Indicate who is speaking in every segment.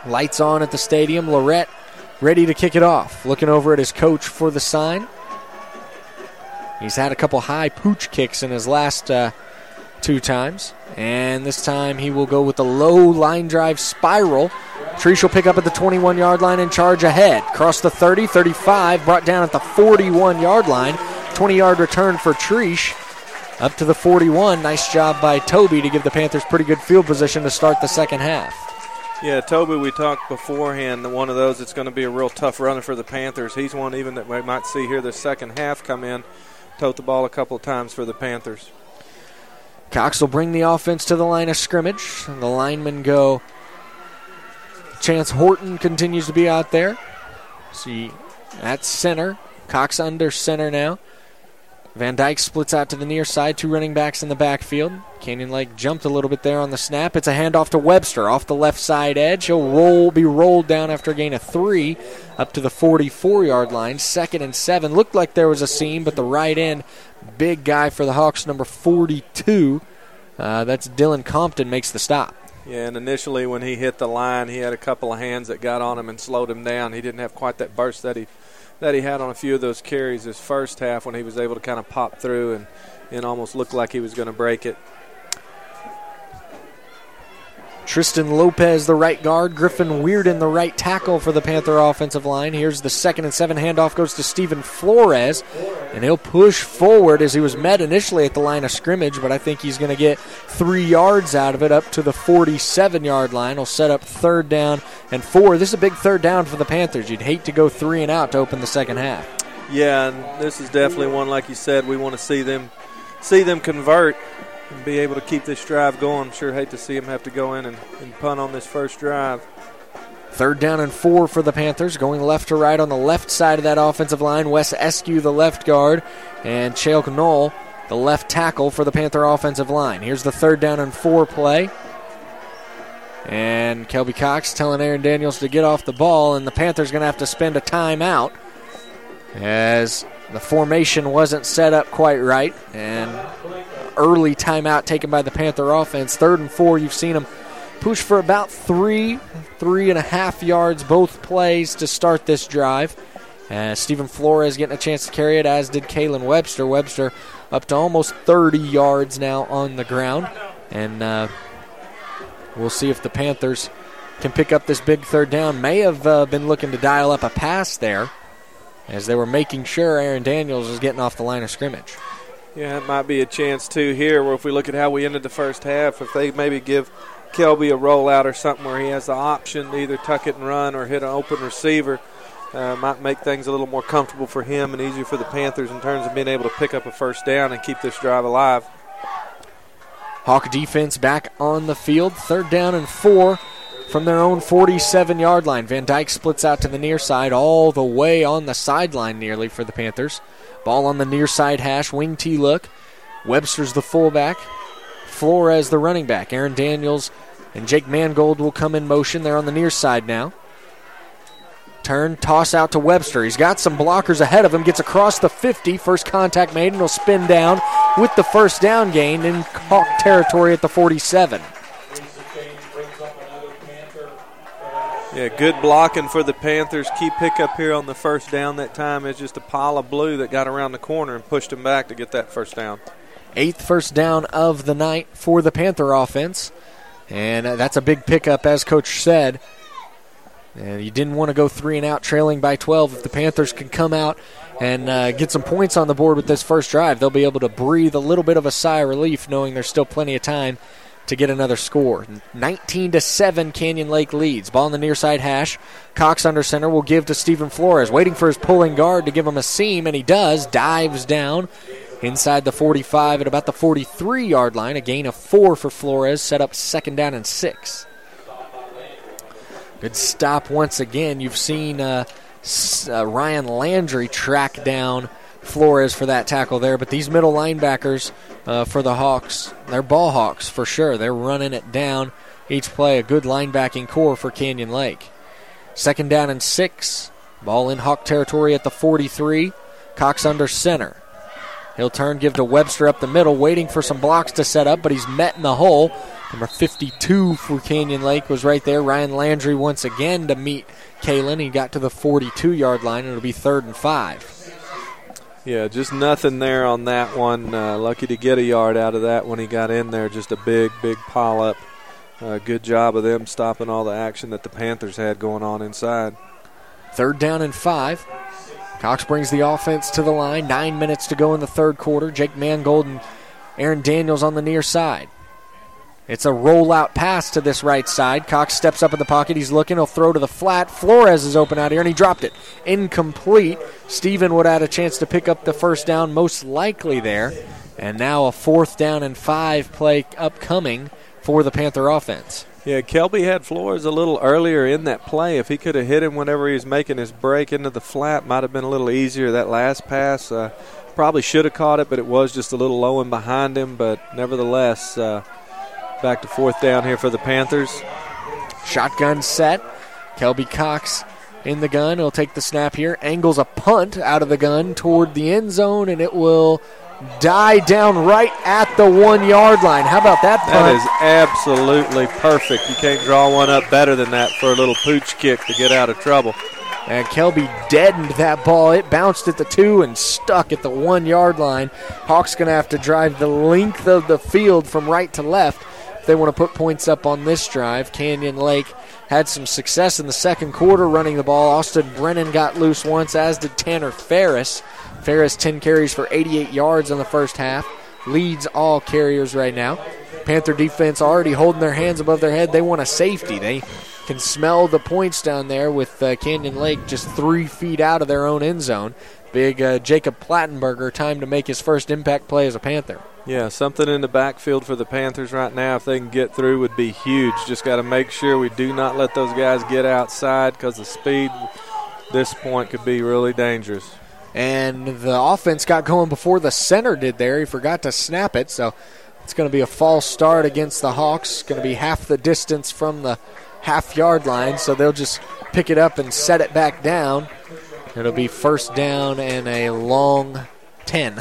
Speaker 1: Lights on at the stadium. Lorette ready to kick it off. Looking over at his coach for the sign. He's had a couple high pooch kicks in his last 2 times. And this time he will go with the low line drive spiral. Treesh will pick up at the 21-yard line and charge ahead. Cross the 30, 35, brought down at the 41-yard line. 20-yard return for Treesh. Up to the 41. Nice job by Toby to give the Panthers pretty good field position to start the second half.
Speaker 2: Yeah, Toby, we talked beforehand that one of those that's going to be a real tough runner for the Panthers. He's one even that we might see here the second half come in, tote the ball a couple of times for the Panthers.
Speaker 1: Cox will bring the offense to the line of scrimmage. The linemen go. Chance Horton continues to be out there. See, at center. Cox under center now. Van Dyke splits out to the near side. 2 running backs in the backfield. Canyon Lake jumped a little bit there on the snap. It's a handoff to Webster off the left side edge. He'll be rolled down after a gain of 3 up to the 44-yard line. 2nd and 7. Looked like there was a seam, but the right end, big guy for the Hawks, number 42. That's Dylan Compton makes the stop.
Speaker 2: Yeah, and initially when he hit the line, he had a couple of hands that got on him and slowed him down. He didn't have quite that burst that he had on a few of those carries this first half when he was able to kind of pop through and almost looked like he was going to break it.
Speaker 1: Tristan Lopez, the right guard. Griffin Weirden, the right tackle for the Panther offensive line. Here's the 2nd and 7 handoff goes to Stephen Flores, and he'll push forward as he was met initially at the line of scrimmage, but I think he's going to get 3 yards out of it up to the 47-yard line. He'll set up 3rd down and 4. This is a big 3rd down for the Panthers. You'd hate to go 3 and out to open the second half.
Speaker 2: Yeah, and this is definitely one, like you said, we want to see them convert and be able to keep this drive going. Sure hate to see them have to go in and punt on this first drive.
Speaker 1: 3rd down and 4 for the Panthers. Going left to right on the left side of that offensive line. Wes Eskew, the left guard, and Chalk Knoll, the left tackle for the Panther offensive line. Here's the 3rd down and 4 play. And Kelby Cox telling Aaron Daniels to get off the ball, and the Panthers going to have to spend a timeout as the formation wasn't set up quite right, and early timeout taken by the Panther offense. 3rd and 4, you've seen them push for about 3.5 yards both plays to start this drive. Stephen Flores getting a chance to carry it, as did Kalen Webster. Webster up to almost 30 yards now on the ground. And we'll see if the Panthers can pick up this big 3rd down. May have been looking to dial up a pass there as they were making sure Aaron Daniels was getting off the line of scrimmage.
Speaker 2: Yeah, it might be a chance, too, here, where if we look at how we ended the first half, if they maybe give Kelby a rollout or something where he has the option to either tuck it and run or hit an open receiver, might make things a little more comfortable for him and easier for the Panthers in terms of being able to pick up a 1st down and keep this drive alive.
Speaker 1: Hawk defense back on the field. 3rd down and 4 from their own 47-yard line. Van Dyke splits out to the near side, all the way on the sideline nearly for the Panthers. Ball on the near side hash, wing T look. Webster's the fullback. Flores the running back. Aaron Daniels and Jake Mangold will come in motion. They're on the near side now. Turn, toss out to Webster. He's got some blockers ahead of him. Gets across the 50. First contact made, and he'll spin down with the 1st down gain in Hawk territory at the 47.
Speaker 2: Yeah, good blocking for the Panthers. Key pickup here on the 1st down that time is just a pile of blue that got around the corner and pushed him back to get that 1st down.
Speaker 1: 8th 1st down of the night for the Panther offense. And that's a big pickup, as Coach said. And you didn't want to go 3 and out trailing by 12. If the Panthers can come out and get some points on the board with this first drive, they'll be able to breathe a little bit of a sigh of relief knowing there's still plenty of time to get another score. 19-7, Canyon Lake leads. Ball on the near side hash. Cox under center will give to Stephen Flores, waiting for his pulling guard to give him a seam, and he does. Dives down inside the 45 at about the 43-yard line. A gain of 4 for Flores, set up 2nd down and 6. Good stop once again. You've seen Ryan Landry track down Flores for that tackle there, but these middle linebackers for the Hawks, they're ball hawks for sure. They're running it down each play. A good linebacking core for Canyon Lake. 2nd down and 6. Ball in Hawk territory at the 43. Cox under center. He'll turn, give to Webster up the middle, waiting for some blocks to set up, but he's met in the hole. Number 52 for Canyon Lake was right there. Ryan Landry once again to meet Kalen. He got to the 42-yard line. It'll be 3rd and 5.
Speaker 2: Yeah, just nothing there on that one. Lucky to get a yard out of that when he got in there. Just a big pile up. Good job of them stopping all the action that the Panthers had going on inside.
Speaker 1: 3rd down and 5. Cox brings the offense to the line. 9 minutes to go in the third quarter. Jake Mangold and Aaron Daniels on the near side. It's a rollout pass to this right side. Cox steps up in the pocket. He's looking. He'll throw to the flat. Flores is open out here, and he dropped it. Incomplete. Steven would have had a chance to pick up the first down, most likely there. And now a 4th down and 5 play upcoming for the Panther offense.
Speaker 2: Yeah, Kelby had Flores a little earlier in that play. If he could have hit him whenever he was making his break into the flat, might have been a little easier. That last pass probably should have caught it, but it was just a little low and behind him. But nevertheless, back to 4th down here for the Panthers.
Speaker 1: Shotgun set. Kelby Cox in the gun. He'll take the snap here. Angles a punt out of the gun toward the end zone, and it will die down right at the 1-yard line. How about that punt?
Speaker 2: That is absolutely perfect. You can't draw one up better than that for a little pooch kick to get out of trouble.
Speaker 1: And Kelby deadened that ball. It bounced at the 2 and stuck at the 1-yard line. Hawks going to have to drive the length of the field from right to left if they want to put points up on this drive. Canyon Lake had some success in the second quarter running the ball. Austin Brennan got loose once, as did Tanner Ferris. Ferris 10 carries for 88 yards in the first half. Leads all carriers right now. Panther defense already holding their hands above their head. They want a safety. They can smell the points down there with Canyon Lake just 3 feet out of their own end zone. Big Jacob Plattenberger, time to make his first impact play as a Panther.
Speaker 2: Yeah, something in the backfield for the Panthers right now, if they can get through, would be huge. Just got to make sure we do not let those guys get outside, because the speed at this point could be really dangerous.
Speaker 1: And the offense got going before the center did there. He forgot to snap it, so it's going to be a false start against the Hawks. Going to be half the distance from the half-yard line, so they'll just pick it up and set it back down. It'll be 1st down and a long 10.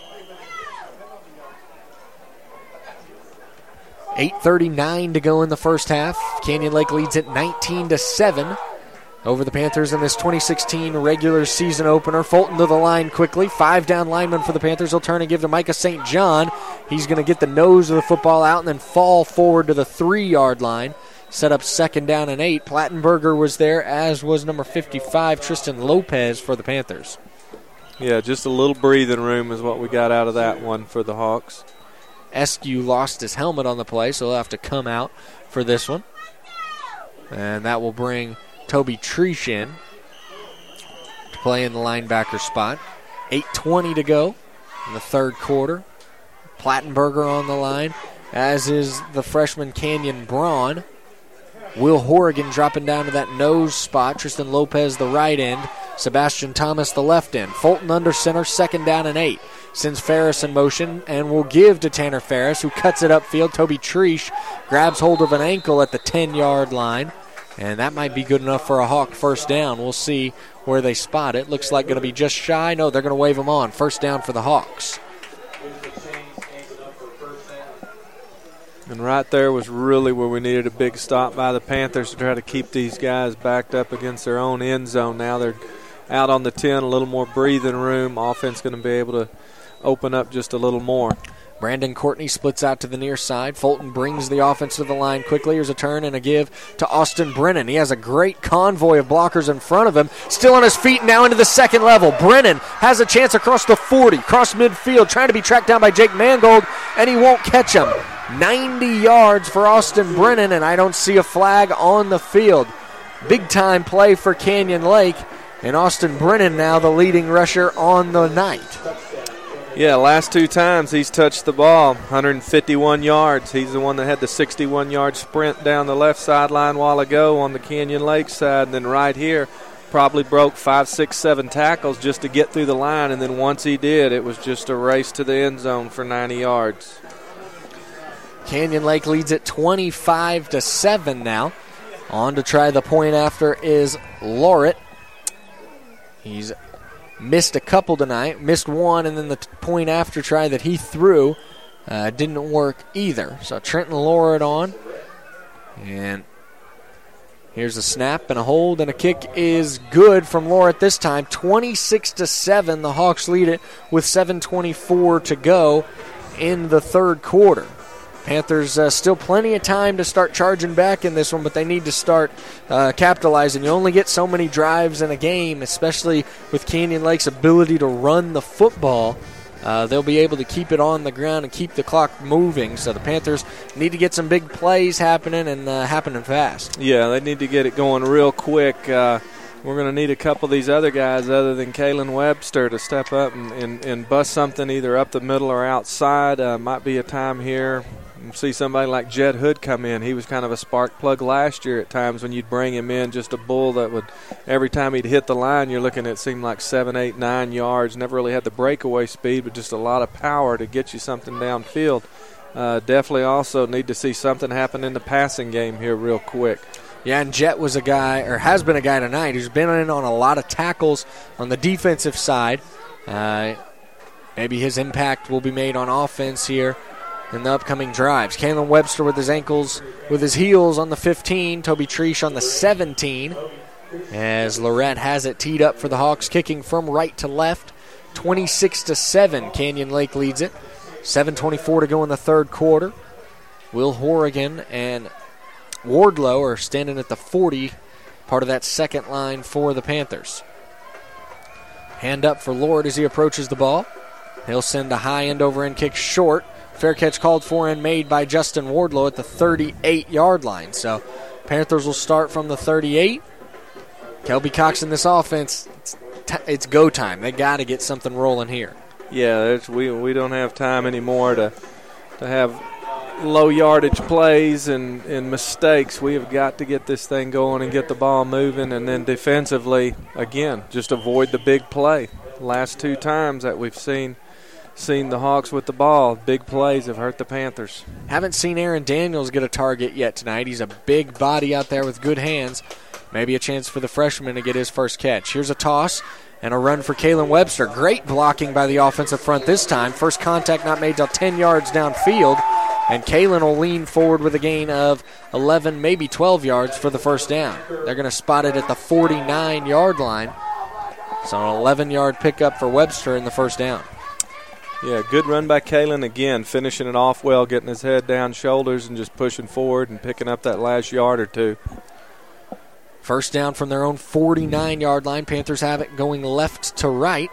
Speaker 1: 8:39 to go in the first half. Canyon Lake leads it 19-7 over the Panthers in this 2016 regular season opener. Fulton to the line quickly. 5 down linemen for the Panthers. He'll turn and give to Micah St. John. He's going to get the nose of the football out and then fall forward to the 3-yard line. Set up 2nd down and 8. Plattenberger was there, as was number 55, Tristan Lopez, for the Panthers.
Speaker 2: Yeah, just a little breathing room is what we got out of that one for the Hawks.
Speaker 1: Eskew lost his helmet on the play, so he'll have to come out for this one. And that will bring Toby Treesh in to play in the linebacker spot. 8:20 to go in the third quarter. Plattenberger on the line, as is the freshman Canyon Braun. Will Horrigan dropping down to that nose spot. Tristan Lopez, the right end. Sebastian Thomas, the left end. Fulton under center, 2nd down and 8. Sends Ferris in motion and will give to Tanner Ferris, who cuts it upfield. Toby Treesh grabs hold of an ankle at the 10-yard line, and that might be good enough for a Hawk 1st down. We'll see where they spot it. Looks like going to be just shy. No, they're going to wave them on. 1st down for the Hawks.
Speaker 2: And right there was really where we needed a big stop by the Panthers to try to keep these guys backed up against their own end zone. Now they're out on the 10, a little more breathing room. Offense going to be able to open up just a little more.
Speaker 1: Brandon Courtney splits out to the near side. Fulton brings the offense to the line quickly. Here's a turn and a give to Austin Brennan. He has a great convoy of blockers in front of him. Still on his feet now into the second level. Brennan has a chance across the 40, across midfield, trying to be tracked down by Jake Mangold, and he won't catch him. 90 yards for Austin Brennan, and I don't see a flag on the field. Big-time play for Canyon Lake, and Austin Brennan now the leading rusher on the night.
Speaker 2: Yeah, last 2 times he's touched the ball, 151 yards. He's the one that had the 61-yard sprint down the left sideline a while ago on the Canyon Lake side, and then right here probably broke 5, 6, 7 tackles just to get through the line, and then once he did, it was just a race to the end zone for 90 yards.
Speaker 1: Canyon Lake leads it 25-7 now. On to try the point after is Lorette. He's missed a couple tonight, missed one, and then the point after try that he threw didn't work either. So Trenton Lord on. And here's a snap and a hold, and a kick is good from Lorette this time. 26-7, the Hawks lead it with 7:24 to go in the third quarter. Panthers still plenty of time to start charging back in this one, but they need to start capitalizing. You only get so many drives in a game, especially with Canyon Lake's ability to run the football. They'll be able to keep it on the ground and keep the clock moving. So the Panthers need to get some big plays happening and happening fast.
Speaker 2: Yeah, they need to get it going real quick. We're going to need a couple of these other guys other than Kalen Webster to step up and bust something either up the middle or outside. Might be a time here. See somebody like Jed Hood come in. He was kind of a spark plug last year at times when you'd bring him in, just a bull that would, every time he'd hit the line, you're looking at, it seemed like 7, 8, 9 yards. Never really had the breakaway speed, but just a lot of power to get you something downfield. Definitely also need to see something happen in the passing game here real quick.
Speaker 1: Yeah, and Jet was a guy, or has been a guy tonight, who's been in on a lot of tackles on the defensive side. Maybe his impact will be made on offense here in the upcoming drives. Kalen Webster with his heels on the 15. Toby Treesh on the 17. As Lorette has it teed up for the Hawks, kicking from right to left. 26-7, Canyon Lake leads it. 7:24 to go in the third quarter. Will Horrigan and Wardlow are standing at the 40, part of that second line for the Panthers. Hand up for Lord as he approaches the ball. He'll send a high end over end kick short. Fair catch called for and made by Justin Wardlow at the 38-yard line. So Panthers will start from the 38. Kelby Cox in this offense, it's go time. They got to get something rolling here.
Speaker 2: Yeah, we don't have time anymore to have low yardage plays and mistakes. We have got to get this thing going and get the ball moving, and then defensively, again, just avoid the big play. Last two times that we've seen the Hawks with the ball, big plays have hurt the Panthers.
Speaker 1: Haven't seen Aaron Daniels get a target yet tonight. He's a big body out there with good hands. Maybe a chance for the freshman to get his first catch. Here's a toss and a run for Kalen Webster. Great blocking by the offensive front this time. First contact not made till 10 yards downfield, and Kalen will lean forward with a gain of 11, maybe 12 yards for the first down. They're going to spot it at the 49-yard line. So an 11-yard pickup for Webster in the first down.
Speaker 2: Yeah, good run by Kalen again, finishing it off well, getting his head down, shoulders, and just pushing forward and picking up that last yard or two.
Speaker 1: First down from their own 49-yard line. Panthers have it going left to right.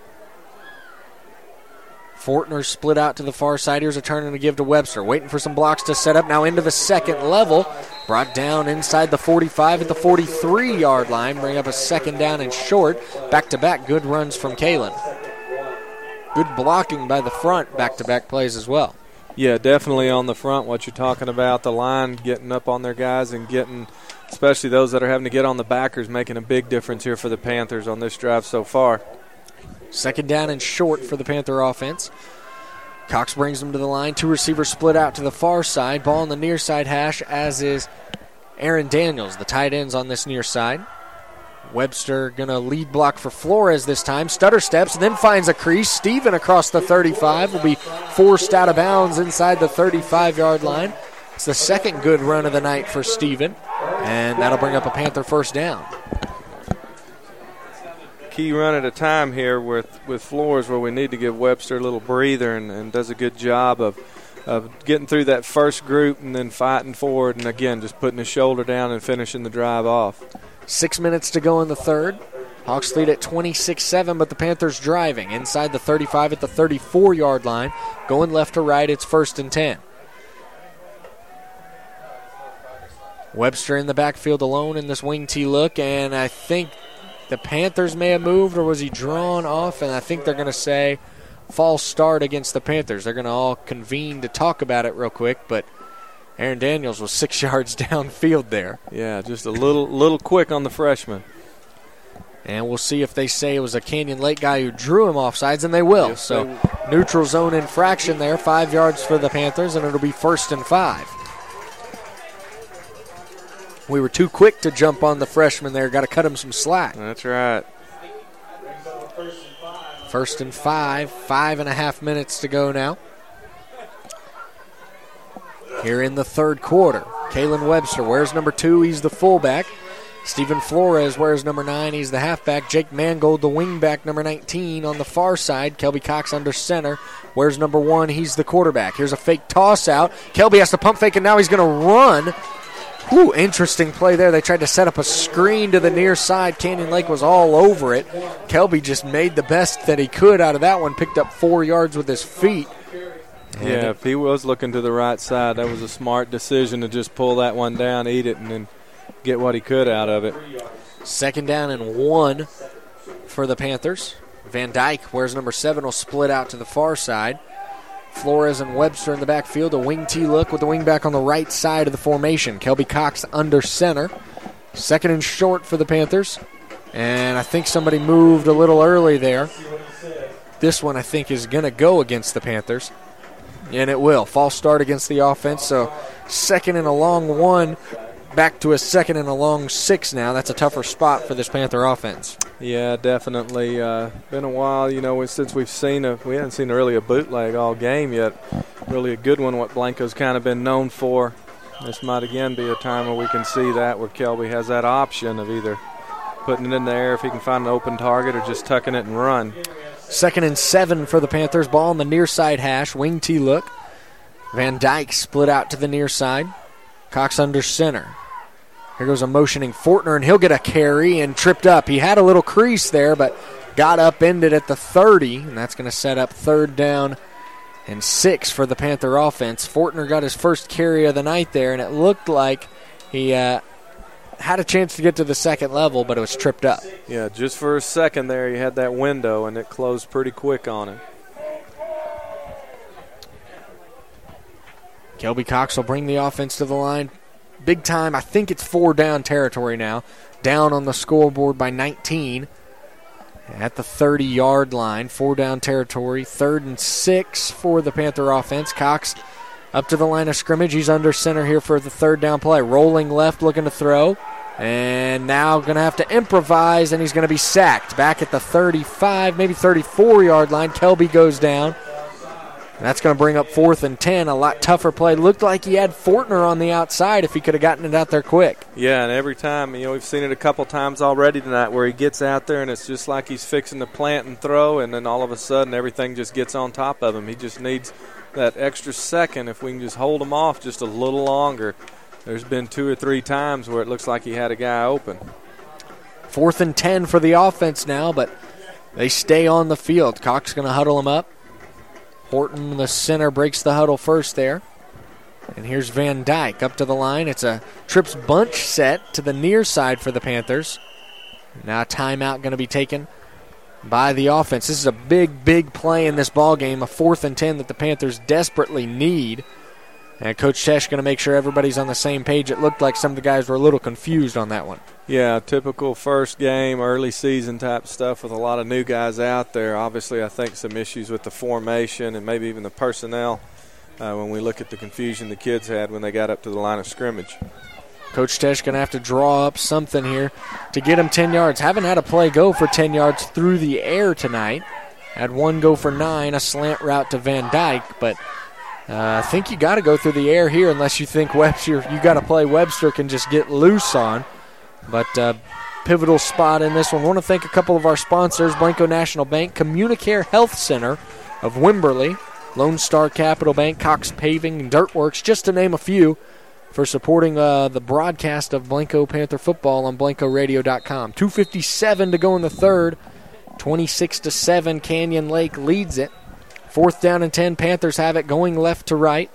Speaker 1: Fortner split out to the far side. Here's a turn and a give to Webster. Waiting for some blocks to set up. Now into the second level. Brought down inside the 45 at the 43-yard line. Bring up a second down and short. Back-to-back good runs from Kalen. Good blocking by the front. Back-to-back plays as well.
Speaker 2: Yeah, definitely on the front, what you're talking about. The line getting up on their guys and getting, especially those that are having to get on the backers, making a big difference here for the Panthers on this drive so far.
Speaker 1: Second down and short for the Panther offense. Cox brings them to the line. Two receivers split out to the far side. Ball on the near side hash, as is Aaron Daniels, the tight ends on this near side. Webster going to lead block for Flores this time. Stutter steps, then finds a crease. Steven across the 35 will be forced out of bounds inside the 35-yard line. It's the second good run of the night for Steven, and that'll bring up a Panther first down.
Speaker 2: Key run at a time here with Flores, where we need to give Webster a little breather, and does a good job of getting through that first group and then fighting forward, and again just putting his shoulder down and finishing the drive off.
Speaker 1: 6 minutes to go in the third. Hawks lead at 26-7, but the Panthers driving inside the 35 at the 34-yard line. Going left to right, it's 1st and 10. Webster in the backfield alone in this wing T look, and I think the Panthers may have moved, or was he drawn off? And I think they're going to say false start against the Panthers. They're going to all convene to talk about it real quick, but Aaron Daniels was 6 yards downfield there.
Speaker 2: Yeah, just a little quick on the freshman.
Speaker 1: And we'll see if they say it was a Canyon Lake guy who drew him offsides, and they will.
Speaker 2: Yes,
Speaker 1: so neutral zone infraction there, 5 yards for the Panthers, and it'll be 1st and 5. We were too quick to jump on the freshman there. Got to cut him some slack.
Speaker 2: That's right.
Speaker 1: 1st and 5, 5.5 minutes to go now. here in the third quarter. Kalen Webster wears number 2. He's the fullback. Stephen Flores wears number 9. He's the halfback. Jake Mangold, the wingback, number 19 on the far side. Kelby Cox under center wears number 1. He's the quarterback. Here's a fake toss out. Kelby has to pump fake, and now he's going to run. Ooh, interesting play there. They tried to set up a screen to the near side. Canyon Lake was all over it. Kelby just made the best that he could out of that one, picked up 4 yards with his feet.
Speaker 2: Yeah, if he was looking to the right side, that was a smart decision to just pull that one down, eat it, and then get what he could out of it.
Speaker 1: 2nd down and 1 for the Panthers. Van Dyke wears number 7, will split out to the far side. Flores and Webster in the backfield. A wing T look with the wing back on the right side of the formation. Kelby Cox under center. 2nd and short for the Panthers. And I think somebody moved a little early there. This one I think is going to go against the Panthers. And it will. False start against the offense. So 2nd and a long 1. Back to a 2nd and a long 6 now. That's a tougher spot for this Panther offense.
Speaker 2: Yeah, definitely. Been a while, since we haven't seen really a bootleg all game yet. Really a good one, what Blanco's kind of been known for. This might again be a time where we can see that, where Kelby has that option of either putting it in the air if he can find an open target or just tucking it and run.
Speaker 1: 2nd and 7 for the Panthers. Ball on the near side hash. Wing T look. Van Dyke split out to the near side. Cox under center. Here goes a motioning Fortner, and he'll get a carry and tripped up. He had a little crease there, but got upended at the 30, and that's going to set up 3rd down and 6 for the Panther offense. Fortner got his first carry of the night there, and it looked like he had a chance to get to the 2nd level, but it was tripped up.
Speaker 2: Yeah, just for a second there, he had that window, and it closed pretty quick on him.
Speaker 1: Kelby Cox will bring the offense to the line. Big time. I think it's 4 down territory now. Down on the scoreboard by 19 at the 30-yard line. 4 down territory. 3rd and 6 for the Panther offense. Cox up to the line of scrimmage. He's under center here for the 3rd down play. Rolling left, looking to throw. And now going to have to improvise, and he's going to be sacked. Back at the 35, maybe 34-yard line. Kelby goes down. That's going to bring up 4th and 10, a lot tougher play. Looked like he had Fortner on the outside if he could have gotten it out there quick.
Speaker 2: Yeah, and every time, we've seen it a couple times already tonight where he gets out there and it's just like he's fixing to plant and throw, and then all of a sudden everything just gets on top of him. He just needs that extra second. If we can just hold him off just a little longer. There's been 2 or 3 times where it looks like he had a guy open.
Speaker 1: 4th and 10 for the offense now, but they stay on the field. Cox going to huddle him up. Horton, the center, breaks the huddle first there. And here's Van Dyke up to the line. It's a trips bunch set to the near side for the Panthers. Now a timeout going to be taken by the offense. This is a big, big play in this ball game, a 4th and 10 that the Panthers desperately need. And Coach Tesh going to make sure everybody's on the same page. It looked like some of the guys were a little confused on that one.
Speaker 2: Yeah, typical first game, early season type stuff with a lot of new guys out there. Obviously, I think some issues with the formation and maybe even the personnel when we look at the confusion the kids had when they got up to the line of scrimmage.
Speaker 1: Coach Tesh going to have to draw up something here to get him 10 yards. Haven't had a play go for 10 yards through the air tonight. Had one go for 9, a slant route to Van Dyke, but I think you got to go through the air here unless you think Webster, you got to play Webster can just get loose on. But pivotal spot in this one. I want to thank a couple of our sponsors, Blanco National Bank, Communicare Health Center of Wimberley, Lone Star Capital Bank, Cox Paving, and Dirtworks, just to name a few, for supporting the broadcast of Blanco Panther football on BlancoRadio.com. 2:57 to go in the third. 26-7, Canyon Lake leads it. 4th down and 10, Panthers have it going left to right.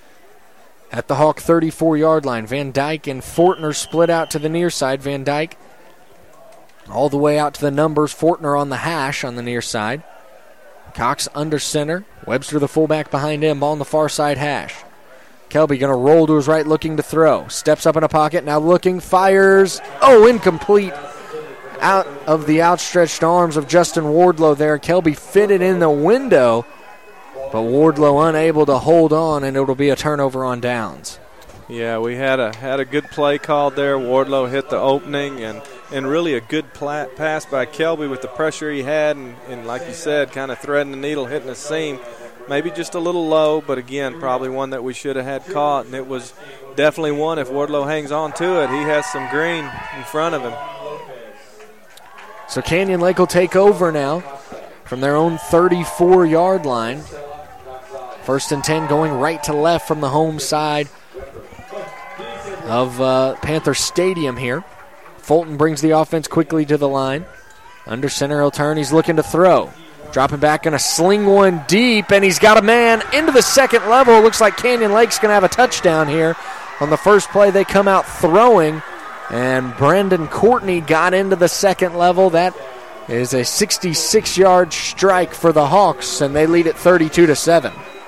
Speaker 1: At the Hawk 34-yard line, Van Dyke and Fortner split out to the near side. Van Dyke all the way out to the numbers. Fortner on the hash on the near side. Cox under center. Webster the fullback behind him. Ball on the far side hash. Kelby going to roll to his right, looking to throw. Steps up in a pocket, now looking, fires. Oh, incomplete. Out of the outstretched arms of Justin Wardlow there. Kelby fitted in the window, but Wardlow unable to hold on, and it'll be a turnover on downs.
Speaker 2: Yeah, we had a good play called there. Wardlow hit the opening, and really a good pass by Kelby with the pressure he had, and like you said, kind of threading the needle, hitting the seam. maybe just a little low, but again, probably one that we should have had caught, and it was definitely one. If Wardlow hangs on to it, he has some green in front of him.
Speaker 1: So Canyon Lake will take over now from their own 34-yard line. 1st and 10 going right to left from the home side of Panther Stadium here. Fulton brings the offense quickly to the line. Under center, he'll turn. He's looking to throw. Dropping back, going to sling one deep, and he's got a man into the second level. Looks like Canyon Lake's going to have a touchdown here. On the first play, they come out throwing, and Brandon Courtney got into the second level. That is a 66-yard strike for the Hawks, and they lead it 32-7.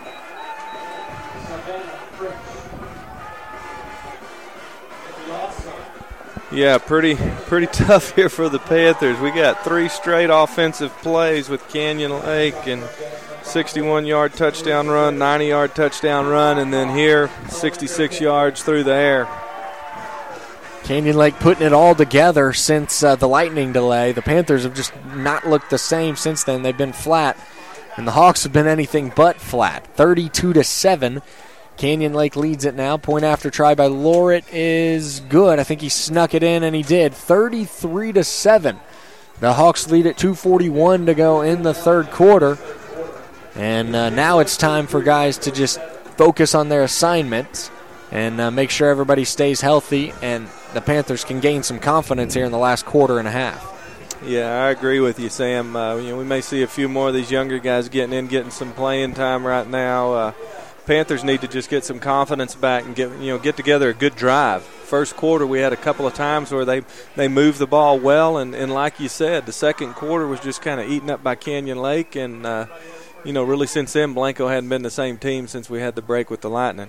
Speaker 2: Yeah, pretty tough here for the Panthers. We got 3 straight offensive plays with Canyon Lake, and 61-yard touchdown run, 90-yard touchdown run, and then here 66 yards through the air.
Speaker 1: Canyon Lake putting it all together since the lightning delay. The Panthers have just not looked the same since then. They've been flat, and the Hawks have been anything but flat. 32-7. Canyon Lake leads it now. Point after try by Lorette is good. I think he snuck it in, and he did. 33-7. The Hawks lead at 2:41 to go in the third quarter. And now it's time for guys to just focus on their assignments and make sure everybody stays healthy, and the Panthers can gain some confidence here in the last quarter and a half.
Speaker 2: Yeah, I agree with you, Sam. We may see a few more of these younger guys getting some playing time right now. Panthers need to just get some confidence back and get together a good drive. First quarter, we had a couple of times where they moved the ball well, and like you said, the second quarter was just kind of eaten up by Canyon Lake, and really since then, Blanco hadn't been the same team since we had the break with the Lightning.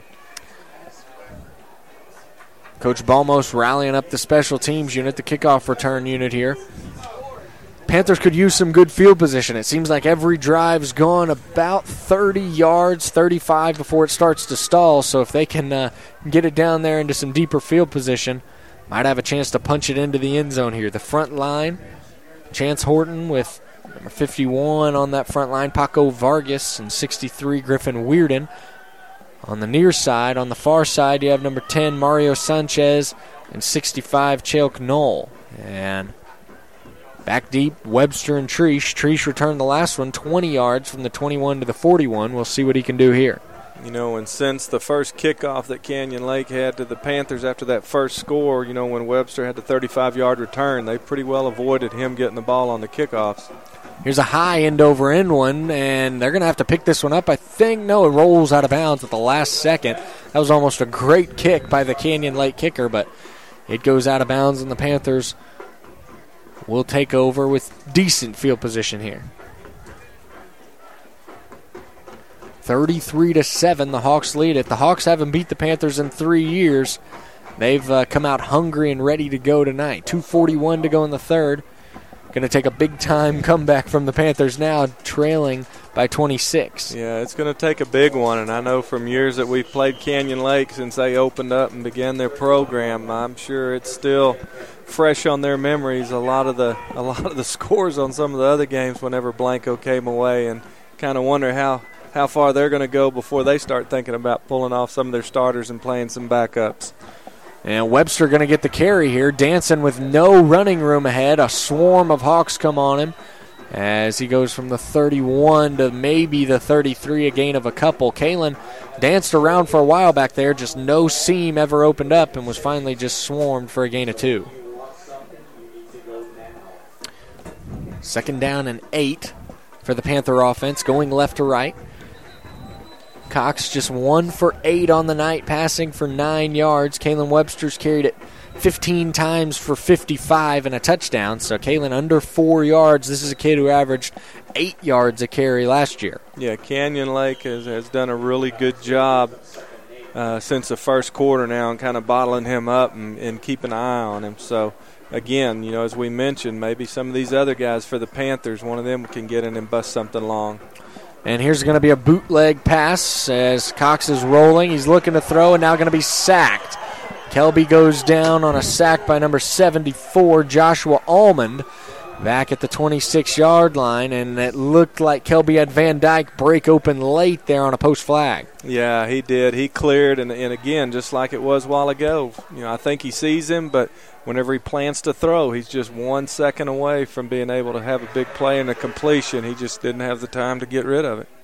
Speaker 1: Coach Balmos rallying up the special teams unit, the kickoff return unit here. Panthers could use some good field position. It seems like every drive's gone about 30 yards, 35 before it starts to stall. So if they can get it down there into some deeper field position, might have a chance to punch it into the end zone here. The front line, Chance Horton with number 51 on that front line, Paco Vargas, and 63 Griffin Weirden. On the near side, on the far side, you have number 10 Mario Sanchez and 65 Chalk Knoll. And back deep, Webster and Treesh. Treesh returned the last one 20 yards from the 21 to the 41. We'll see what he can do here.
Speaker 2: And since the first kickoff that Canyon Lake had to the Panthers after that first score, when Webster had the 35-yard return, they pretty well avoided him getting the ball on the kickoffs.
Speaker 1: Here's a high end-over-end one, and they're going to have to pick this one up. I think, no, it rolls out of bounds at the last second. That was almost a great kick by the Canyon Lake kicker, but it goes out of bounds, and the Panthers will take over with decent field position here. 33-7, the Hawks lead it. The Hawks haven't beat the Panthers in 3 years. They've come out hungry and ready to go tonight. 2:41 to go in the third. Going to take a big-time comeback from the Panthers now, trailing by 26.
Speaker 2: Yeah, it's going to take a big one, and I know from years that we've played Canyon Lake since they opened up and began their program, I'm sure it's still fresh on their memories. A lot of the scores on some of the other games whenever Blanco came away, and kind of wonder how far they're going to go before they start thinking about pulling off some of their starters and playing some backups.
Speaker 1: And Webster going to get the carry here, dancing with no running room ahead. A swarm of Hawks come on him as he goes from the 31 to maybe the 33, a gain of a couple. Kalen danced around for a while back there, just no seam ever opened up, and was finally just swarmed for a gain of 2. Second down and 8 for the Panther offense, going left to right. Cox just 1 for 8 on the night, passing for 9 yards. Kalen Webster's carried it 15 times for 55 and a touchdown. So Kalen under 4 yards. This is a kid who averaged 8 yards a carry last year.
Speaker 2: Yeah, Canyon Lake has done a really good job since the first quarter now, and kind of bottling him up and keeping an eye on him. So, again, as we mentioned, maybe some of these other guys for the Panthers, one of them can get in and bust something long.
Speaker 1: And here's going to be a bootleg pass as Cox is rolling. He's looking to throw and now going to be sacked. Kelby goes down on a sack by number 74, Joshua Almond. back at the 26-yard line, and it looked like Kelby had Van Dyke break open late there on a post flag.
Speaker 2: Yeah, he did. He cleared, and again, just like it was a while ago, I think he sees him, but whenever he plans to throw, he's just 1 second away from being able to have a big play and a completion. He just didn't have the time to get rid of it.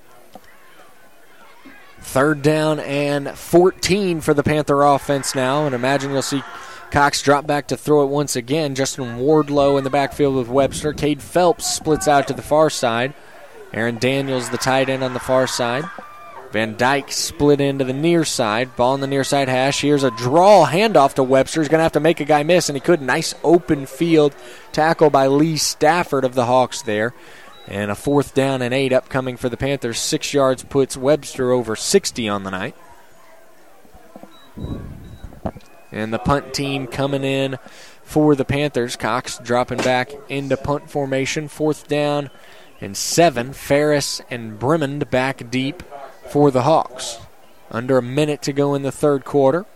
Speaker 1: 3rd down and 14 for the Panther offense now, and imagine you'll see Cox drop back to throw it once again. Justin Wardlow in the backfield with Webster. Cade Phelps splits out to the far side. Aaron Daniels, the tight end, on the far side. Van Dyke split into the near side. Ball on the near side hash. Here's a draw handoff to Webster. He's going to have to make a guy miss, and he could. Nice open field tackle by Lee Stafford of the Hawks there. And a 4th down and 8 upcoming for the Panthers. 6 yards puts Webster over 60 on the night. And the punt team coming in for the Panthers. Cox dropping back into punt formation. 4th down and 7. Ferris and Bremond back deep for the Hawks. Under a minute to go in the 3rd quarter.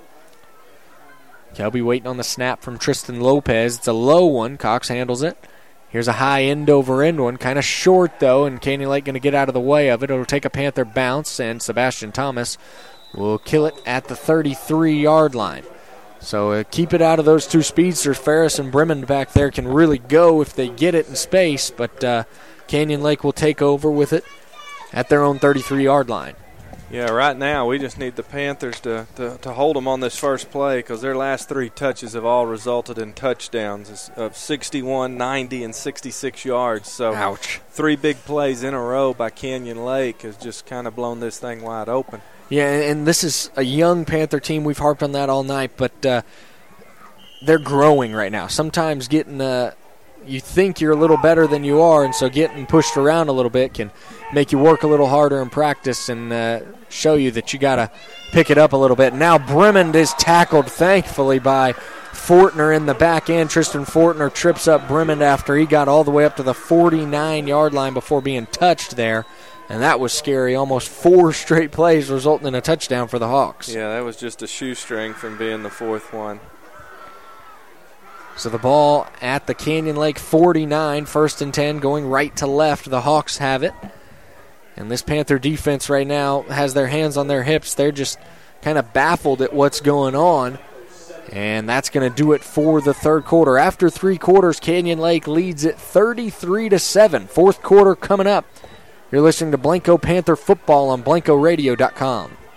Speaker 1: Kelby waiting on the snap from Tristan Lopez. It's a low one. Cox handles it. Here's a high end-over-end one. Kind of short, though, and Canyon Lake going to get out of the way of it. It'll take a Panther bounce, and Sebastian Thomas will kill it at the 33-yard line. So keep it out of those two speedsters. Ferris and Bremond back there can really go if they get it in space, but Canyon Lake will take over with it at their own 33-yard line.
Speaker 2: Yeah, right now we just need the Panthers to hold them on this first play because their last 3 touches have all resulted in touchdowns of 61, 90, and 66 yards. So
Speaker 1: ouch.
Speaker 2: 3 big plays in a row by Canyon Lake has just kind of blown this thing wide open.
Speaker 1: Yeah, and this is a young Panther team. We've harped on that all night, but they're growing right now. Sometimes getting you think you're a little better than you are, and so getting pushed around a little bit can make you work a little harder in practice and show you that you got to pick it up a little bit. Now Bremond is tackled, thankfully, by Fortner in the back end. Tristan Fortner trips up Bremond after he got all the way up to the 49-yard line before being touched there. And that was scary. Almost 4 straight plays resulting in a touchdown for the Hawks.
Speaker 2: Yeah, that was just a shoestring from being the 4th one.
Speaker 1: So the ball at the Canyon Lake 49, 1st and 10, going right to left. The Hawks have it. And this Panther defense right now has their hands on their hips. They're just kind of baffled at what's going on. And that's going to do it for the 3rd quarter. After 3 quarters, Canyon Lake leads it 33-7. 4th quarter coming up. You're listening to Blanco Panther Football on BlancoRadio.com.